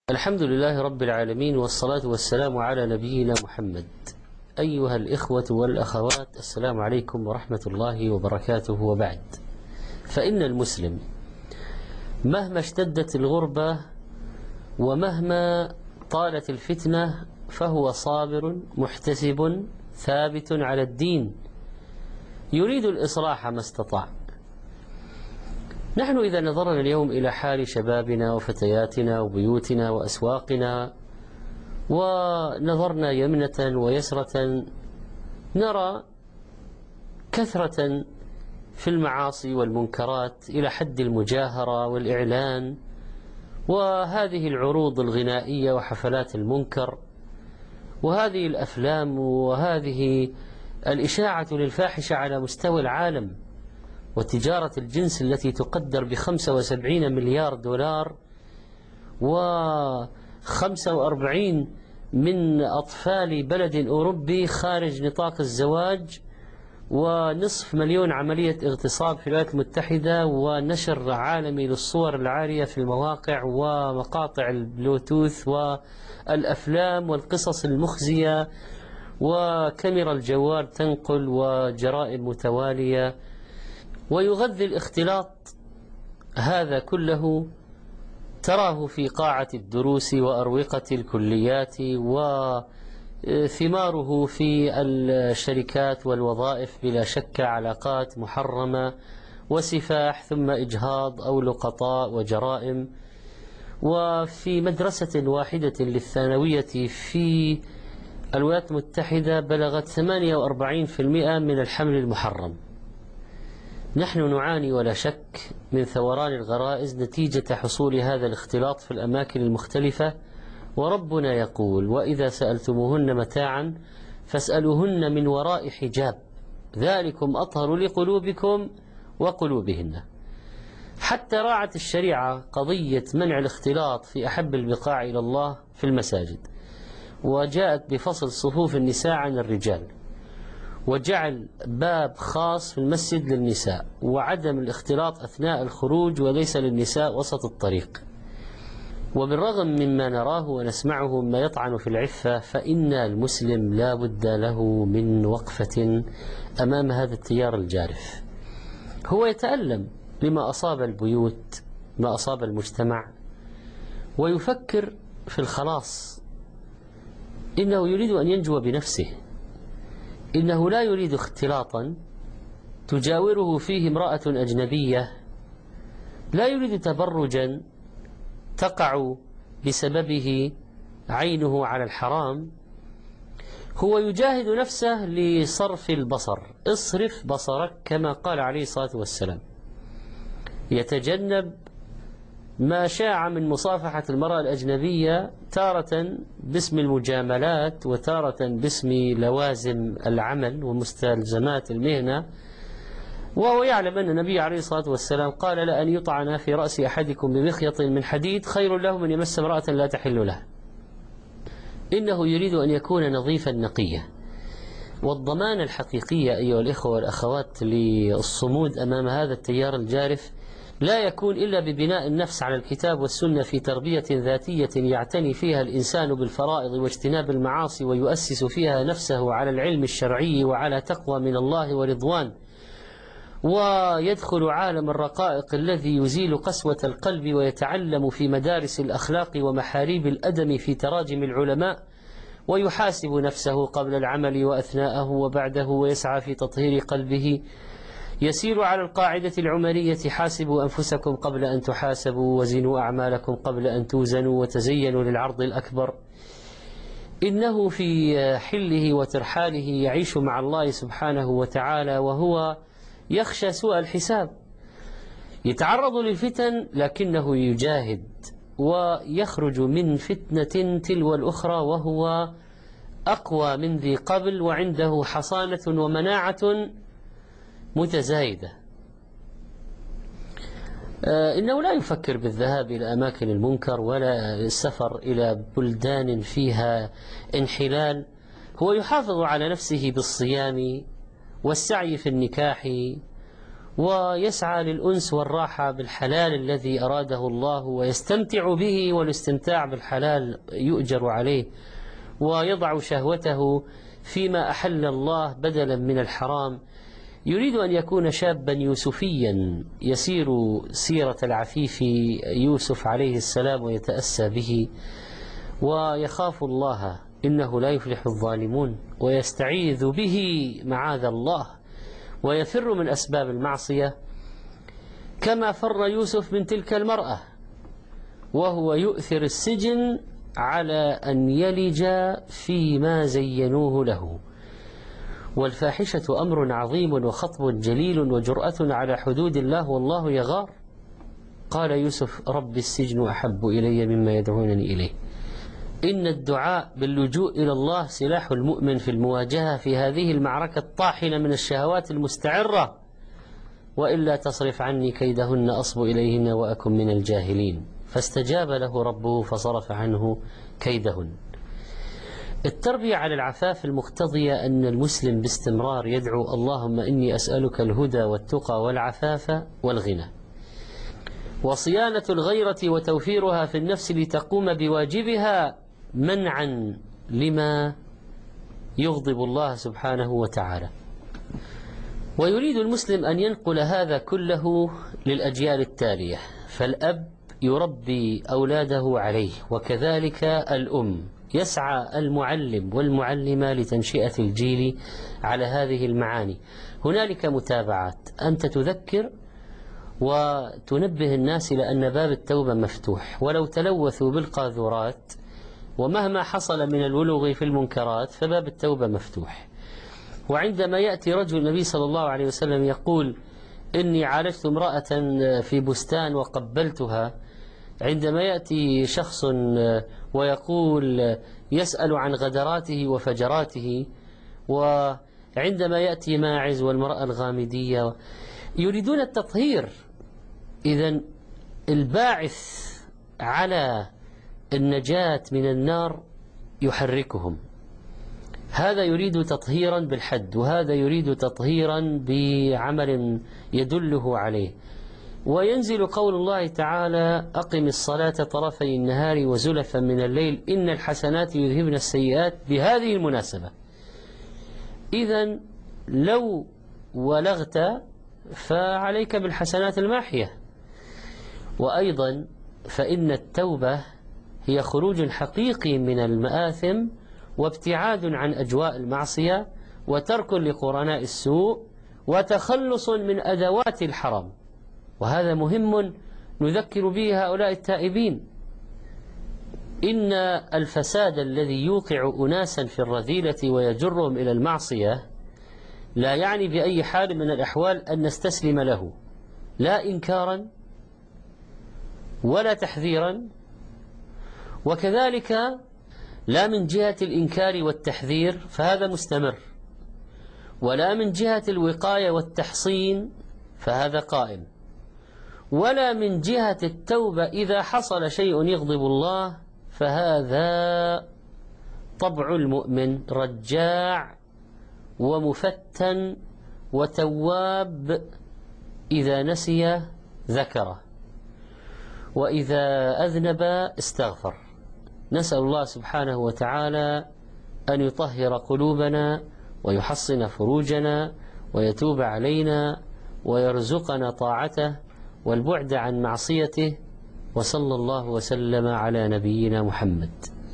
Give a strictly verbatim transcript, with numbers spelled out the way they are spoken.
الحمد لله رب العالمين، والصلاة والسلام على نبينا محمد. أيها الإخوة والأخوات، السلام عليكم ورحمة الله وبركاته. وبعد، فإن المسلم مهما اشتدت الغربة ومهما طالت الفتنة فهو صابر محتسب ثابت على الدين، يريد الإصلاح ما استطاع. نحن إذا نظرنا اليوم إلى حال شبابنا وفتياتنا وبيوتنا وأسواقنا، ونظرنا يمنة ويسرة، نرى كثرة في المعاصي والمنكرات إلى حد المجاهرة والإعلان، وهذه العروض الغنائية وحفلات المنكر، وهذه الأفلام، وهذه الإشاعة للفاحشة على مستوى العالم، وتجارة الجنس التي تقدر بخمسة وسبعين مليار دولار، وخمسة وأربعين من أطفال بلد أوروبي خارج نطاق الزواج، ونصف مليون عملية اغتصاب في الولايات المتحدة، ونشر عالمي للصور العارية في المواقع ومقاطع البلوتوث والأفلام والقصص المخزية، وكاميرا الجوال تنقل، وجرائم متوالية. ويغذي الاختلاط هذا كله تراه في قاعة الدروس وأروقة الكليات، وثماره في الشركات والوظائف، بلا شك علاقات محرمة وسفاح ثم إجهاض أو لقطاء وجرائم. وفي مدرسة واحدة للثانوية في الولايات المتحدة بلغت ثمانية وأربعين بالمئة من الحمل المحرم. نحن نعاني ولا شك من ثوران الغرائز نتيجة حصول هذا الاختلاط في الأماكن المختلفة، وربنا يقول: وإذا سألتموهن متاعا فاسألوهن من وراء حجاب ذلكم أطهر لقلوبكم وقلوبهن. حتى راعت الشريعة قضية منع الاختلاط في أحب البقاع إلى الله في المساجد، وجاءت بفصل صفوف النساء عن الرجال، وجعل باب خاص في المسجد للنساء، وعدم الاختلاط أثناء الخروج وليس للنساء وسط الطريق. وبالرغم مما نراه ونسمعه مما يطعن في العفة، فإن المسلم لا بد له من وقفة أمام هذا التيار الجارف. هو يتألم لما أصاب البيوت، ما أصاب المجتمع، ويفكر في الخلاص. إنه يريد أن ينجو بنفسه، إنه لا يريد اختلاطا تجاوره فيه امرأة أجنبية، لا يريد تبرجا تقع بسببه عينه على الحرام. هو يجاهد نفسه لصرف البصر، اصرف بصرك كما قال عليه الصلاة والسلام. يتجنب ما شاع من مصافحة المرأة الأجنبية، تارة باسم المجاملات وتارة باسم لوازم العمل ومستلزمات المهنة، وهو يعلم أن النبي عليه الصلاة والسلام قال: لأن يطعن في رأس أحدكم بمخيط من حديد خير له من يمس امرأة لا تحل له. إنه يريد أن يكون نظيفا نقيا. والضمان الحقيقي أيها الإخوة والأخوات للصمود أمام هذا التيار الجارف لا يكون إلا ببناء النفس على الكتاب والسنة، في تربية ذاتية يعتني فيها الإنسان بالفرائض واجتناب المعاصي، ويؤسس فيها نفسه على العلم الشرعي وعلى تقوى من الله ورضوان، ويدخل عالم الرقائق الذي يزيل قسوة القلب، ويتعلم في مدارس الأخلاق ومحاريب الأدب في تراجم العلماء، ويحاسب نفسه قبل العمل وأثناءه وبعده، ويسعى في تطهير قلبه. يسير على القاعدة العمرية: حاسبوا أنفسكم قبل أن تحاسبوا، وزنوا أعمالكم قبل أن توزنوا، وتزينوا للعرض الأكبر. إنه في حله وترحاله يعيش مع الله سبحانه وتعالى، وهو يخشى سوء الحساب. يتعرض للفتن لكنه يجاهد، ويخرج من فتنة تلو الأخرى وهو أقوى من ذي قبل، وعنده حصانة ومناعة متزايدة. إنه لا يفكر بالذهاب إلى أماكن المنكر ولا السفر إلى بلدان فيها انحلال. هو يحافظ على نفسه بالصيام والسعي في النكاح ويسعى للأنس والراحة بالحلال الذي أراده الله ويستمتع به، والاستمتاع بالحلال يؤجر عليه، ويضع شهوته فيما أحل الله بدلا من الحرام. يريد أن يكون شابا يوسفيا يسير سيرة العفيف يوسف عليه السلام ويتأسى به، ويخاف الله إنه لا يفلح الظالمون، ويستعيذ به معاذ الله، ويفر من أسباب المعصية كما فر يوسف من تلك المرأة، وهو يؤثر السجن على أن يلج فيما زينوه له. والفاحشة أمر عظيم وخطب جليل وجرأة على حدود الله والله يغار. قال يوسف: رب السجن أحب إلي مما يدعونني إليه. إن الدعاء باللجوء إلى الله سلاح المؤمن في المواجهة في هذه المعركة الطاحنة من الشهوات المستعرة، وإلا تصرف عني كيدهن أصب إليهن وأكن من الجاهلين. فاستجاب له ربه فصرف عنه كيدهن. التربية على العفاف المقتضية أن المسلم باستمرار يدعو: اللهم إني أسألك الهدى والتقى والعفاف والغنى. وصيانة الغيرة وتوفيرها في النفس لتقوم بواجبها منعا لما يغضب الله سبحانه وتعالى. ويريد المسلم أن ينقل هذا كله للأجيال التالية، فالأب يربي أولاده عليه، وكذلك الأم. يسعى المعلم والمعلمة لتنشئة الجيل على هذه المعاني. هنالك متابعات، أنت تذكر وتنبه الناس إلى أن باب التوبة مفتوح، ولو تلوثوا بالقاذورات ومهما حصل من الولوغ في المنكرات فباب التوبة مفتوح. وعندما يأتي رجل النبي صلى الله عليه وسلم يقول: إني عالجت امرأة في بستان وقبلتها، عندما يأتي شخص ويقول يسأل عن غدراته وفجراته، وعندما يأتي ماعز والمرأة الغامدية، يريدون التطهير. إذن الباعث على النجاة من النار يحركهم. هذا يريد تطهيرا بالحد، وهذا يريد تطهيرا بعمل يدله عليه. وينزل قول الله تعالى: أقم الصلاة طرفي النهار وزلفا من الليل إن الحسنات يذهبن السيئات، بهذه المناسبة. إذن لو ولغت فعليك بالحسنات الماحية. وأيضا فإن التوبة هي خروج حقيقي من المآثم، وابتعاد عن أجواء المعصية، وترك لقرناء السوء، وتخلص من أدوات الحرام. وهذا مهم نذكر به هؤلاء التائبين. إن الفساد الذي يوقع أناسا في الرذيلة ويجرهم إلى المعصية لا يعني بأي حال من الأحوال أن نستسلم له، لا إنكارا ولا تحذيرا، وكذلك لا من جهة الإنكار والتحذير فهذا مستمر، ولا من جهة الوقاية والتحصين فهذا قائم، ولا من جهة التوبة إذا حصل شيء يغضب الله فهذا طبع المؤمن رجاع ومفتن وتواب. إذا نسي ذكره، وإذا أذنب استغفر. نسأل الله سبحانه وتعالى أن يطهر قلوبنا ويحصن فروجنا ويتوب علينا ويرزقنا طاعته والبعد عن معصيته، وصلى الله وسلم على نبينا محمد.